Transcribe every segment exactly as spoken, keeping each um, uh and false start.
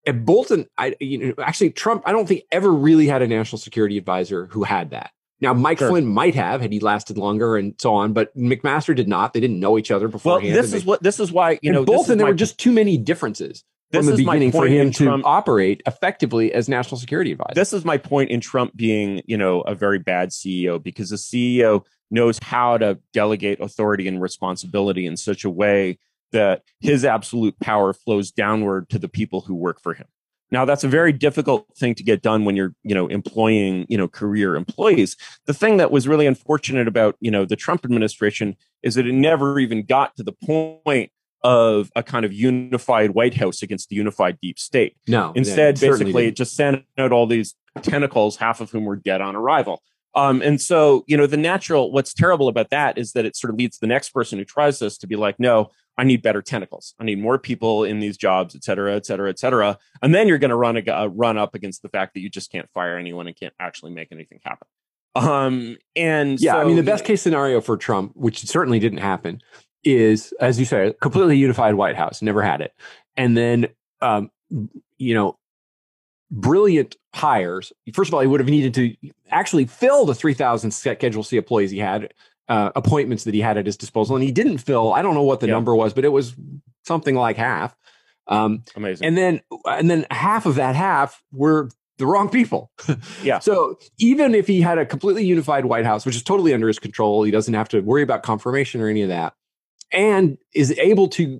And Bolton, I you know, actually Trump, I don't think ever really had a national security advisor who had that. Now, Mike sure. Flynn might have had he lasted longer and so on, but McMaster did not. They didn't know each other beforehand. Well, this they, is what this is why you know. Bolton, there my, were just too many differences from the beginning for him to Trump, operate effectively as national security advisor. This is my point in Trump being, you know, a very bad C E O, because the C E O knows how to delegate authority and responsibility in such a way that his absolute power flows downward to the people who work for him. Now, that's a very difficult thing to get done when you're, you know, employing, you know, career employees. The thing that was really unfortunate about, you know, the Trump administration is that it never even got to the point of a kind of unified White House against the unified deep state. No. Instead, basically, it just sent out all these tentacles, half of whom were dead on arrival. Um, and so, you know, the natural, what's terrible about that is that it sort of leads the next person who tries this to be like, no, I need better tentacles. I need more people in these jobs, et cetera, et cetera, et cetera. And then you're going to run a uh, run up against the fact that you just can't fire anyone and can't actually make anything happen. Um, and yeah, so, I mean, the best case scenario for Trump, which certainly didn't happen, is, as you say, a completely unified White House, never had it. And then, um, you know, brilliant hires. First of all, he would have needed to actually fill the three thousand Schedule C employees he had, uh, appointments that he had at his disposal. And he didn't fill, I don't know what the yeah. number was, but it was something like half. Um, Amazing. And then, and then half of that half were the wrong people. Yeah. So even if he had a completely unified White House, which is totally under his control, he doesn't have to worry about confirmation or any of that, and is able to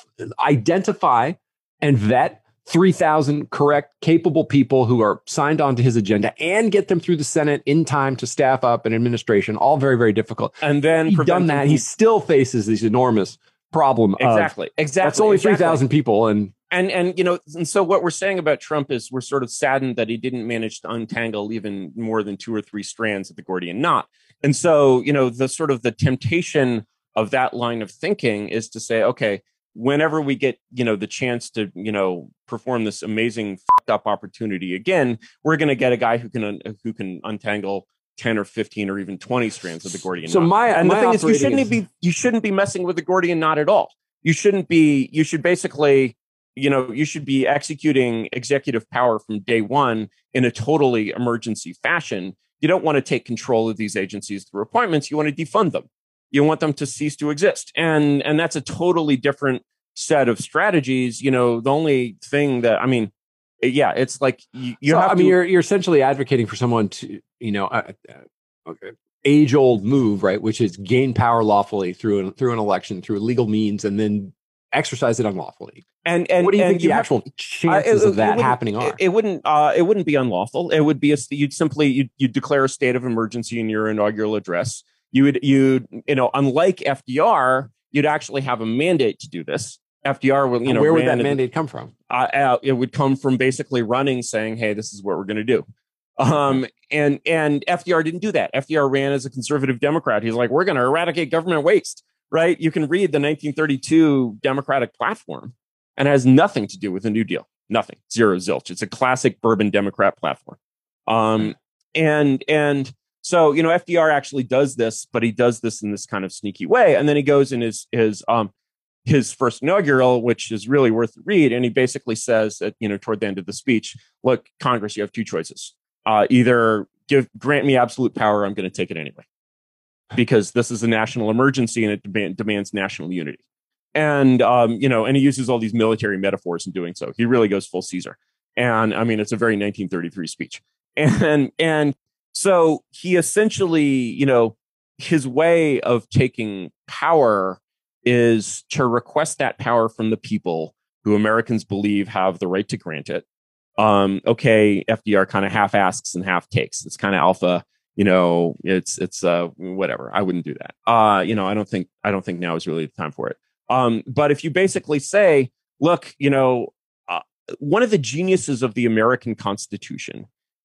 identify and vet three thousand correct, capable people who are signed onto his agenda and get them through the Senate in time to staff up an administration, all very, very difficult. And then he's done that. He still faces this enormous problem. Exactly. Of, exactly. That's only exactly. three thousand people. And, and, and, you know, and so what we're saying about Trump is we're sort of saddened that he didn't manage to untangle even more than two or three strands of the Gordian knot. And so, you know, the sort of the temptation of that line of thinking is to say, okay, whenever we get, you know, the chance to, you know, perform this amazing fucked up opportunity again, we're going to get a guy who can un- who can untangle ten or fifteen or even twenty strands of the Gordian so knot. My, and my the thing is, you shouldn't is... be you shouldn't be messing with the Gordian knot at all. You shouldn't be. You should basically, you know, you should be executing executive power from day one in a totally emergency fashion. You don't want to take control of these agencies through appointments. You want to defund them. You want them to cease to exist. And, and that's a totally different set of strategies. You know, the only thing that, I mean, yeah, it's like you, you so, have I to, mean, you're, you're essentially advocating for someone to, you know, uh, uh, okay, age old move, right? Which is gain power lawfully through an, through an election, through legal means, and then exercise it unlawfully. And, and what do you and think you the have, actual chances uh, it, of that happening are? It, it wouldn't. Uh, it wouldn't be unlawful. It would be a. You'd simply you'd, you'd declare a state of emergency in your inaugural address. You would you you know unlike F D R, you'd actually have a mandate to do this. F D R will you know where would that mandate come from? Uh, uh, it would come from basically running, saying, "Hey, this is what we're going to do." Um, and and F D R didn't do that. F D R ran as a conservative Democrat. He's like, "We're going to eradicate government waste." Right? You can read the nineteen thirty-two Democratic platform. And it has nothing to do with the New Deal. Nothing. Zero zilch. It's a classic bourbon Democrat platform. Um, and and so, you know, F D R actually does this, but he does this in this kind of sneaky way. And then he goes in his his um his first inaugural, which is really worth the read. And he basically says that, you know, toward the end of the speech, look, Congress, you have two choices. Uh, either give grant me absolute power, or I'm going to take it anyway. Because this is a national emergency and it demand, demands national unity. And, um, you know, and he uses all these military metaphors in doing so. He really goes full Caesar. And I mean, it's a very nineteen thirty-three speech. And, and so he essentially, you know, his way of taking power is to request that power from the people who Americans believe have the right to grant it. Um, okay, F D R kind of half asks and half takes. It's kind of alpha. You know, it's, it's, uh, whatever. I wouldn't do that. Uh, you know, I don't think, I don't think now is really the time for it. Um, but if you basically say, look, you know, uh, one of the geniuses of the American Constitution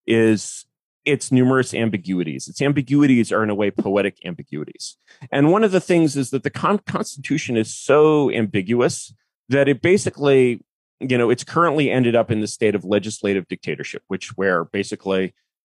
is its numerous ambiguities. Its ambiguities are in a way poetic ambiguities. And one of the things is that the con- Constitution is so ambiguous that it basically, you know, it's currently ended up in the state of legislative dictatorship, which where basically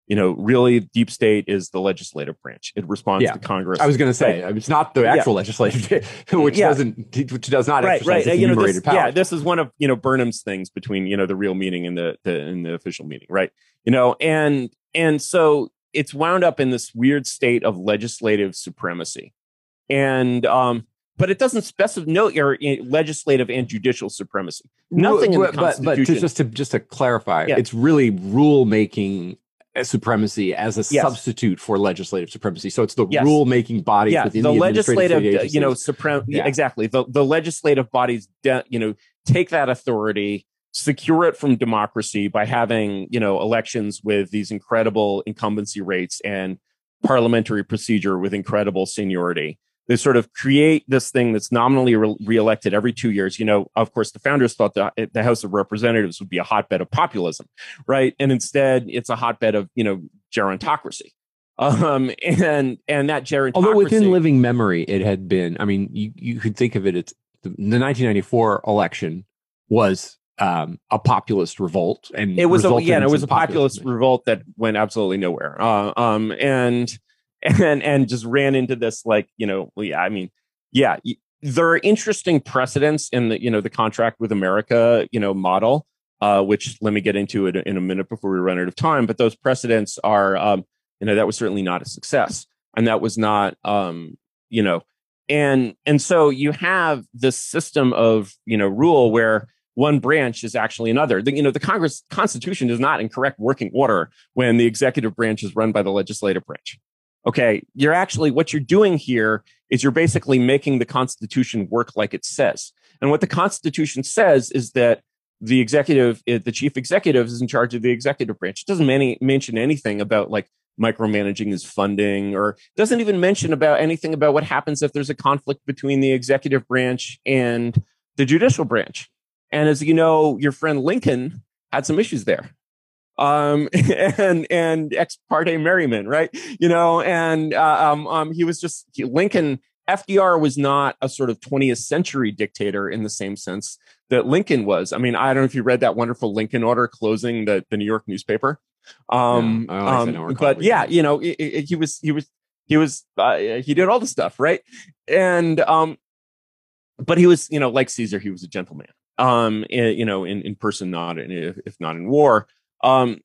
you know, really deep state is the legislative branch. It responds yeah. to Congress. I was going to say, right. it's not the actual yeah. legislative, which yeah. doesn't, which does not right, exercise right. its you know, enumerated this, power. Yeah, this is one of, you know, Burnham's things between, you know, the real meeting and the, the, and the official meeting, right? You know, and, and so it's wound up in this weird state of legislative supremacy. And, um, but it doesn't specify no your legislative and judicial supremacy. Nothing in the Constitution. But, but to, just to just to clarify, yeah. it's really rule making supremacy as a yes. substitute for legislative supremacy. So it's the yes. rule making bodies yeah. within the, the legislative, agencies. you know, supreme. Yeah. Exactly. The the legislative bodies, de- you know, take that authority, secure it from democracy by having, you know, elections with these incredible incumbency rates and parliamentary procedure with incredible seniority. They sort of create this thing that's nominally re- reelected every two years. You know, of course, the founders thought that the House of Representatives would be a hotbed of populism, right? And instead, it's a hotbed of, you know, gerontocracy. Um, and and that gerontocracy. Although within living memory, it had been. I mean, you you could think of it. It's the, the nineteen ninety-four election was um, a populist revolt, and it was a, yeah, and it was a populist revolt that went absolutely nowhere. Uh, um, and. And and just ran into this, like, you know, well, yeah, I mean, yeah, there are interesting precedents in the, you know, the contract with America, you know, model, uh, which let me get into it in a minute before we run out of time. But those precedents are, um, you know, that was certainly not a success. And that was not, um, you know, and and so you have this system of, you know, rule where one branch is actually another. The, you know, the Congress Constitution is not in correct working order when the executive branch is run by the legislative branch. Okay, you're actually, what you're doing here is you're basically making the Constitution work like it says. And what the Constitution says is that the executive, the chief executive is in charge of the executive branch. It doesn't many, mention anything about like micromanaging his funding, or doesn't even mention about anything about what happens if there's a conflict between the executive branch and the judicial branch. And as you know, your friend Lincoln had some issues there. Um, and, and ex parte merriment, right? You know, and, uh, um, um, he was just, he, Lincoln, F D R was not a sort of twentieth century dictator in the same sense that Lincoln was. I mean, I don't know if you read that wonderful Lincoln order closing the, the New York newspaper. Um, yeah, um but yeah, you know, it, it, he was, he was, he was, uh, he did all the stuff, right? And, um, but he was, you know, like Caesar, he was a gentleman, um, in, you know, in, in person, not in, if not in war. Um,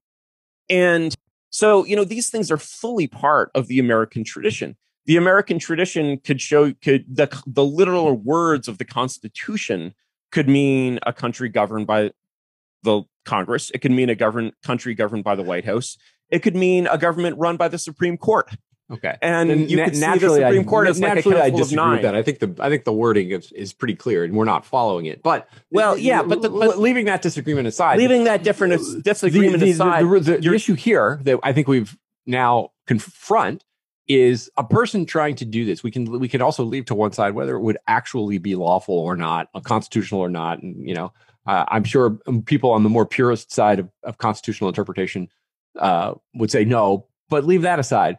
and so, you know, these things are fully part of the American tradition. The American tradition could show, could the, the literal words of the Constitution could mean a country governed by the Congress. It could mean a govern, country governed by the White House. It could mean a government run by the Supreme Court. Okay, and then you na- could see the Supreme I, Court as like a I handful disagree of nine. with that. I think the I think the wording is, is pretty clear, and we're not following it. But well, yeah, but, the, but leaving that disagreement aside, leaving that different disagreement the, the, aside, the, the, the issue here that I think we've now confront is a person trying to do this. We can we can also leave to one side whether it would actually be lawful or not, constitutional or not, and you know, uh, I'm sure people on the more purist side of, of constitutional interpretation uh, would say no. But leave that aside.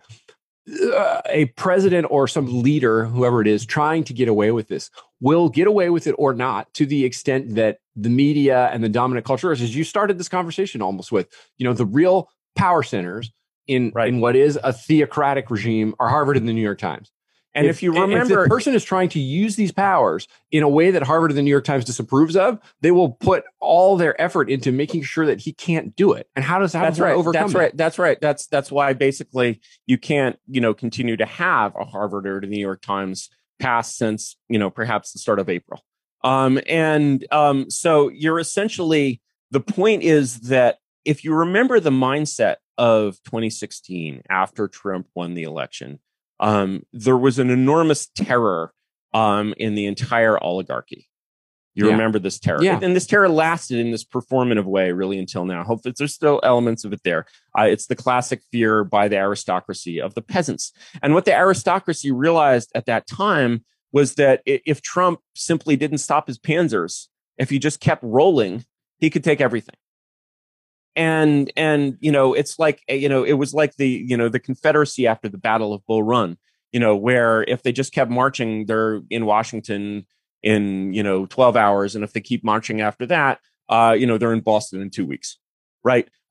Uh, a president or some leader, whoever it is, trying to get away with this will get away with it or not, to the extent that the media and the dominant culture, as you started this conversation almost with, you know, the real power centers in, right. in what is a theocratic regime are Harvard and the New York Times. And if, if you remember, if the person is trying to use these powers in a way that Harvard and the New York Times disapproves of, they will put all their effort into making sure that he can't do it. And how does how that's does right. overcome That's that? right. That's right. That's that's why basically you can't, you know, continue to have a Harvard or the New York Times pass since, you know, perhaps the start of April. Um, and um, so you're essentially, the point is that if you remember the mindset of twenty sixteen after Trump won the election, Um, there was an enormous terror um, in the entire oligarchy. You yeah. remember this terror. Yeah. And this terror lasted in this performative way really until now. Hopefully there's still elements of it there. Uh, it's the classic fear by the aristocracy of the peasants. And what the aristocracy realized at that time was that if Trump simply didn't stop his panzers, if he just kept rolling, he could take everything. And, and, you know, it's like, you know, it was like the, you know, the Confederacy after the Battle of Bull Run, you know, where if they just kept marching, they're in Washington in, you know, twelve hours. And if they keep marching after that, uh, you know, they're in Boston in two weeks. Right.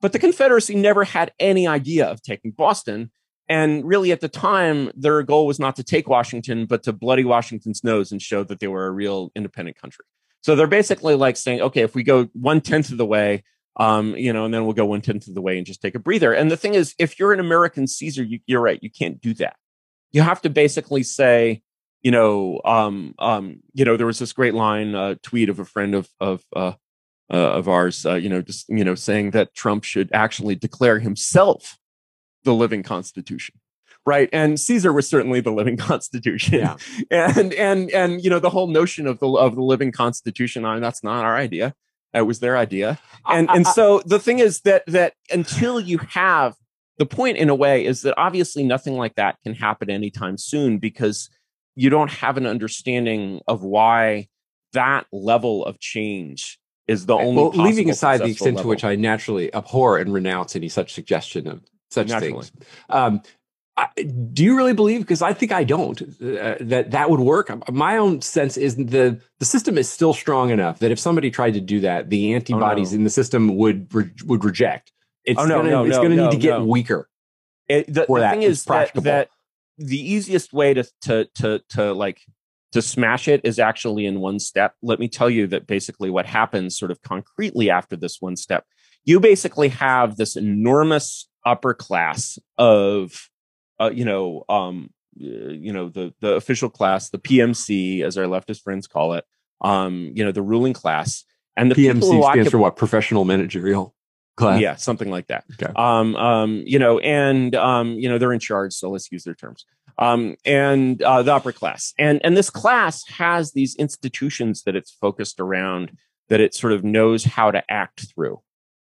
But the Confederacy never had any idea of taking Boston. And really, at the time, their goal was not to take Washington, but to bloody Washington's nose and show that they were a real independent country. So they're basically like saying, okay, if we go one tenth of the way, um, you know, and then we'll go one tenth of the way and just take a breather. And the thing is, if you're an American Caesar, you, you're right, you can't do that. You have to basically say, you know, um, um, you know, there was this great line, uh, tweet of a friend of of uh, uh, of ours, uh, you know, just you know, saying that Trump should actually declare himself the living Constitution, right? And Caesar was certainly the living Constitution, yeah. and and and you know, the whole notion of the of the living Constitution, I mean, that's not our idea; that was their idea. And I, I, and so the thing is that that until you have the point, in a way, is that obviously nothing like that can happen anytime soon, because you don't have an understanding of why that level of change is the only. Well, leaving aside the extent level. to which I naturally abhor and renounce any such suggestion of such naturally. things. Um, I, do you really believe? Because I think I don't. Uh, that that would work. My own sense is the the system is still strong enough that if somebody tried to do that, the antibodies oh, no. in the system would re, would reject. It's oh, no, gonna, no, it's no, going to no, need to get no. weaker. It, the the thing is that, that the easiest way to to to to like to smash it is actually in one step. Let me tell you that basically what happens sort of concretely after this one step, you basically have this enormous upper class of, uh, you know, um, uh, you know, the the official class, the P M C, as our leftist friends call it, um, you know, the ruling class, and the P M C people who stands occupy- for what? Professional managerial class. Yeah, something like that. Okay. Um, um, you know, and um, you know, they're in charge, so let's use their terms. Um, and uh, the upper class, and and this class has these institutions that it's focused around, that it sort of knows how to act through,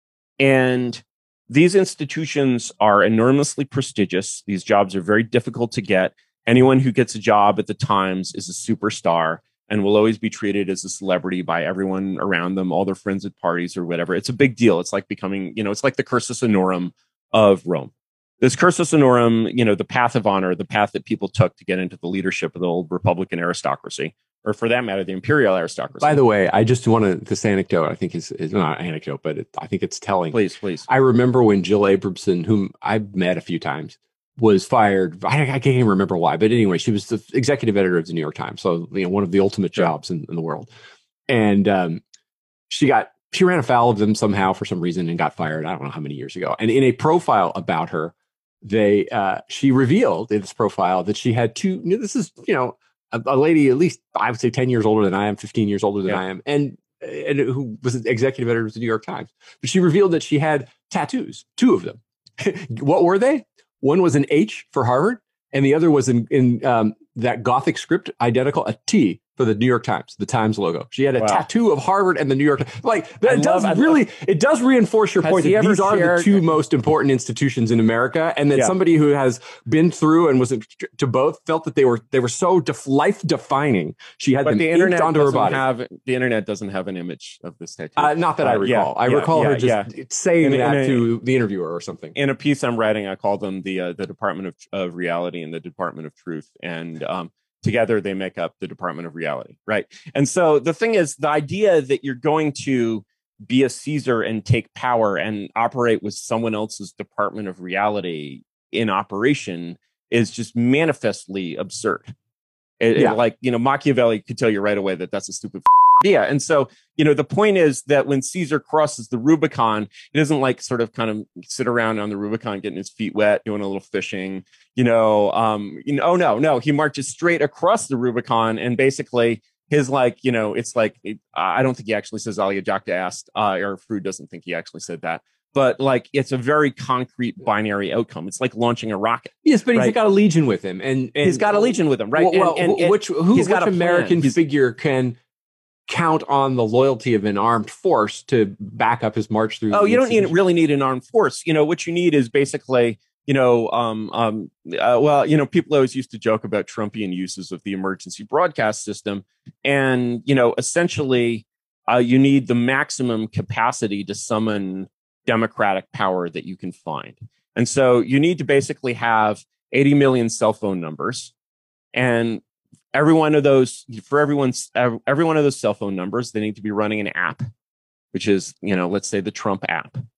and these institutions are enormously prestigious. These jobs are very difficult to get. Anyone who gets a job at the Times is a superstar and will always be treated as a celebrity by everyone around them, all their friends at parties or whatever. It's a big deal. It's like becoming, you know, it's like the cursus honorum of Rome. This cursus honorum, you know, the path of honor, the path that people took to get into the leadership of the old Republican aristocracy, or for that matter, the imperial aristocracy. By the way, I just want to, this anecdote, I think is, is not an anecdote, but it, I think it's telling. Please, please. I remember when Jill Abramson, whom I've met a few times, was fired. I, I can't even remember why, but anyway, she was the executive editor of the New York Times. So, you know, one of the ultimate Sure. jobs in, in the world. And um, she got, she ran afoul of them somehow for some reason and got fired. I don't know how many years ago. And in a profile about her, they, uh, she revealed in this profile that she had two, you know, this is, you know, a, a lady at least, I would say ten years older than I am, fifteen years older than yeah. I am. And, and who was the executive editor of the New York Times. But she revealed that she had tattoos, two of them. What were they? One was an H for Harvard, and the other was in, in um, that Gothic script, identical, a T for the New York Times, the Times logo. She had a wow. tattoo of Harvard and the New York Times. Like, that it does love, really, it does reinforce your point that these are shared? the two most important institutions in America, and that yeah. somebody who has been through and was to both felt that they were they were so def- life-defining. She had but them the internet inked onto her body. Have, the internet doesn't have an image of this tattoo. Uh, not that uh, I recall. Yeah, I yeah, recall yeah, her just yeah. saying in, that in a, to the interviewer or something. In a piece I'm writing, I call them the uh, the Department of, of Reality and the Department of Truth. And um, together they make up the Department of Reality, right? And so the thing is, the idea that you're going to be a Caesar and take power and operate with someone else's Department of Reality in operation is just manifestly absurd. It, yeah. it, like, you know, Machiavelli could tell you right away that that's a stupid idea. And so, you know, the point is that when Caesar crosses the Rubicon, he doesn't like sort of kind of sit around on the Rubicon, getting his feet wet, doing a little fishing, you know, um, you know, oh, no, no, he marches straight across the Rubicon. And basically his, like, you know, it's like, it, I don't think he actually says Alia Jacta asked, uh, or Froude doesn't think he actually said that. But like, it's a very concrete binary outcome. It's like launching a rocket. Yes, but right? he's got a legion with him, and, and he's got a legion with him, right? Well, and, and, and which who, he's which got American figure can count on the loyalty of an armed force to back up his march through? Oh, you don't need, really need an armed force. You know, what you need is basically, you know, um, um, uh, well, you know, people always used to joke about Trumpian uses of the emergency broadcast system, and you know, essentially, uh, you need the maximum capacity to summon democratic power that you can find. And so you need to basically have eighty million cell phone numbers, and every one of those, for everyone's, every one of those cell phone numbers, they need to be running an app, which is, you know, let's say the Trump app.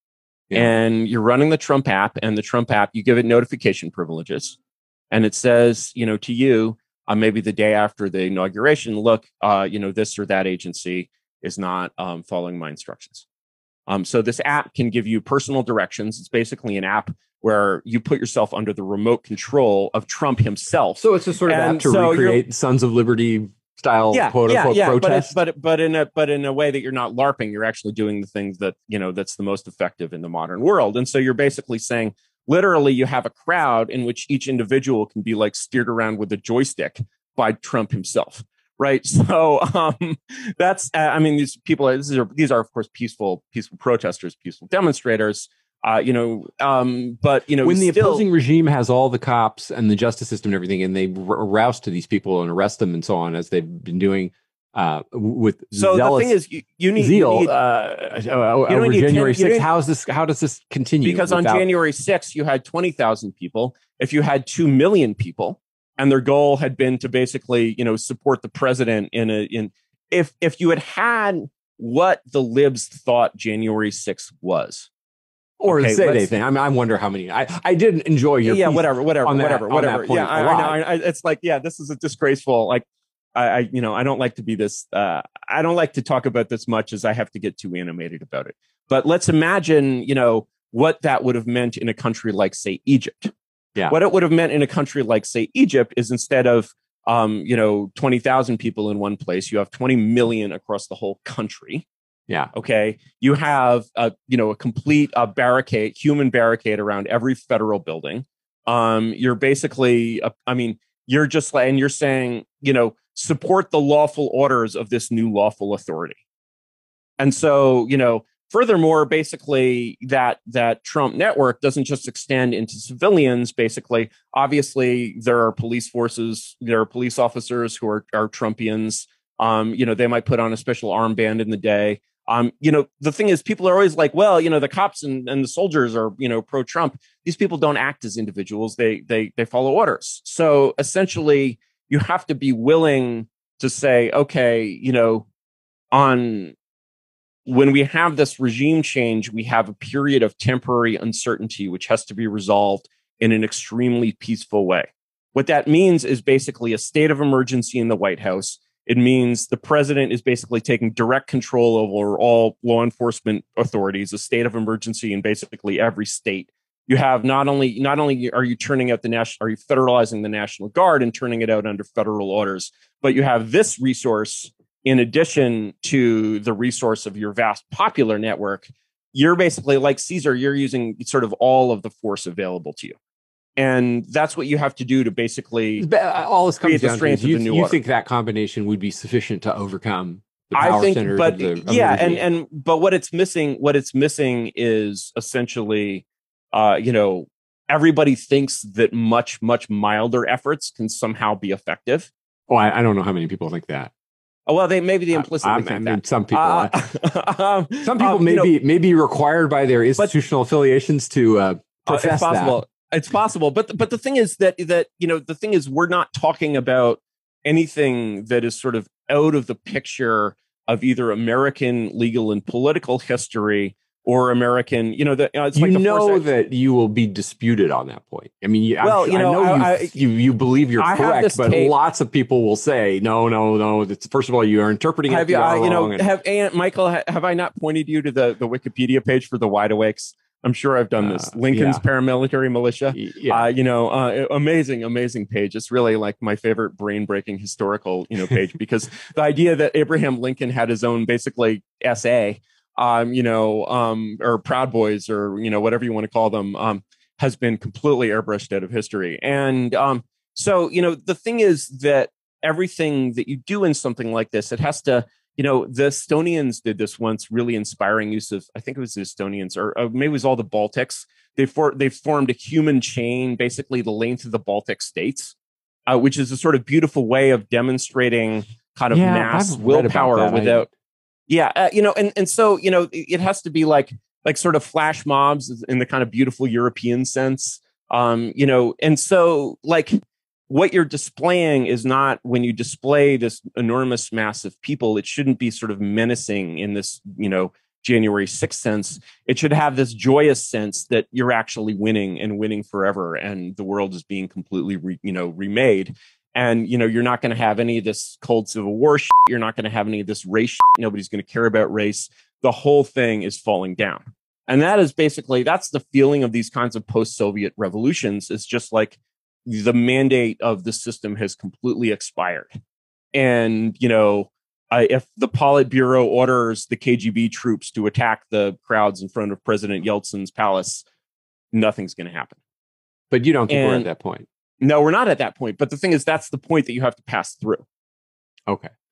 Yeah. And you're running the Trump app, and the Trump app, you give it notification privileges. And it says, you know, to you, uh, maybe the day after the inauguration, look, uh, you know, this or that agency is not um, following my instructions. Um, so this app can give you personal directions. It's basically an app where you put yourself under the remote control of Trump himself. So it's a sort of And app to so recreate Sons of Liberty style, yeah, quote yeah, unquote, yeah, protest. But, it, but but in a but in a way that you're not LARPing. You're actually doing the things that, you know, that's the most effective in the modern world. And so you're basically saying, literally, you have a crowd in which each individual can be like steered around with a joystick by Trump himself. Right. So um, that's uh, I mean, these people are, these are these are, of course, peaceful, peaceful protesters, peaceful demonstrators. Uh, you know, um, but, you know, when the still, opposing regime has all the cops and the justice system and everything, and they r- rouse to these people and arrest them and so on, as they've been doing uh, with so zealous the thing is, you, you need zeal you need, uh, uh, you over need January ten, you sixth. How is this? How does this continue? Because on without... January sixth, you had twenty thousand people. If you had two million people, and their goal had been to basically, you know, support the president in a in if if you had had what the libs thought January sixth was. Or okay, say anything. I mean, I wonder how many. I, I did enjoy your yeah, piece whatever, whatever, on that, whatever, on whatever. that point Yeah, I, a I know. lot. I, I, it's like, yeah, this is a disgraceful. Like, I, I, you know, I don't like to be this. Uh, I don't like to talk about this much as I have to get too animated about it. But let's imagine, you know, what that would have meant in a country like, say, Egypt. Yeah. What it would have meant in a country like, say, Egypt is instead of, um, you know, twenty thousand people in one place, you have twenty million across the whole country. Yeah. Okay. You have a, you know, a complete uh, barricade, human barricade around every federal building. Um, you're basically, uh, I mean, you're just like, and you're saying, you know, support the lawful orders of this new lawful authority. And so, you know, furthermore, basically that that Trump network doesn't just extend into civilians. Basically, obviously, there are police forces, there are police officers who are, are Trumpians. Um, you know, they might put on a special armband in the day. Um, you know, the thing is, people are always like, well, you know, the cops and, and the soldiers are, you know, pro-Trump. These people don't act as individuals. They they they follow orders. So essentially, you have to be willing to say, okay, you know, on when we have this regime change, we have a period of temporary uncertainty, which has to be resolved in an extremely peaceful way. What that means is basically a state of emergency in the White House. It means the president is basically taking direct control over all law enforcement authorities, a state of emergency in basically every state. You have not only not only are you turning out the national, are you federalizing the National Guard and turning it out under federal orders, but you have this resource in addition to the resource of your vast popular network. You're basically like Caesar. You're using sort of all of the force available to you. And that's what you have to do to basically all this comes down to is you, you order. think that combination would be sufficient to overcome the power I think, centers but of the, of yeah, the and and but what it's missing, what it's missing is essentially, uh, you know, everybody thinks that much much milder efforts can somehow be effective. Oh, I, I don't know how many people think that. Oh, well, they maybe they implicitly I, I, think I mean, that. some people, Uh, um, some people um, may you know, be may be required by their institutional but, affiliations to uh, profess uh, it's possible. that. It's possible, but but the thing is that that you know the thing is we're not talking about anything that is sort of out of the picture of either American legal and political history or American, you know, the, uh, it's you like the know that you will be disputed on that point. I mean, you, well, I'm, you know, I know I, you, I, you you believe you're I correct, but tape. lots of people will say, no, no, no. It's, first of all, you are interpreting it have you, uh, you know, wrong. And, have Aunt Michael, have I not pointed you to the the Wikipedia page for the Wide Awakes? I'm sure I've done this. Uh, Lincoln's yeah. paramilitary militia. Yeah. Uh, you know, uh, amazing, amazing page. It's really like my favorite brain breaking historical, you know, page because the idea that Abraham Lincoln had his own basically S A, um, you know, um, or Proud Boys or, you know, whatever you want to call them, um, has been completely airbrushed out of history. And um, so, you know, the thing is that everything that you do in something like this, it has to, you know, the Estonians did this once, really inspiring use of, I think it was the Estonians, or, or maybe it was all the Baltics. They, for, they formed a human chain, basically the length of the Baltic states, uh, which is a sort of beautiful way of demonstrating kind of yeah, mass I've willpower without, I... yeah, uh, you know, and, and so, you know, it has to be like, like sort of flash mobs in the kind of beautiful European sense, um, you know, and so like, what you're displaying is not when you display this enormous mass of people, it shouldn't be sort of menacing in this, you know, January sixth sense. It should have this joyous sense that you're actually winning and winning forever, and the world is being completely, re, you know, remade. And, you know, you're not going to have any of this cold Civil War shit. You're not going to have any of this race shit. Nobody's going to care about race. The whole thing is falling down. And that is basically, that's the feeling of these kinds of post-Soviet revolutions. It's just like the mandate of the system has completely expired. And, you know, Uh, if the Politburo orders the K G B troops to attack the crowds in front of President Yeltsin's palace, nothing's going to happen. But you don't think and, we're at that point. No, we're not at that point. But the thing is, that's the point that you have to pass through. Okay.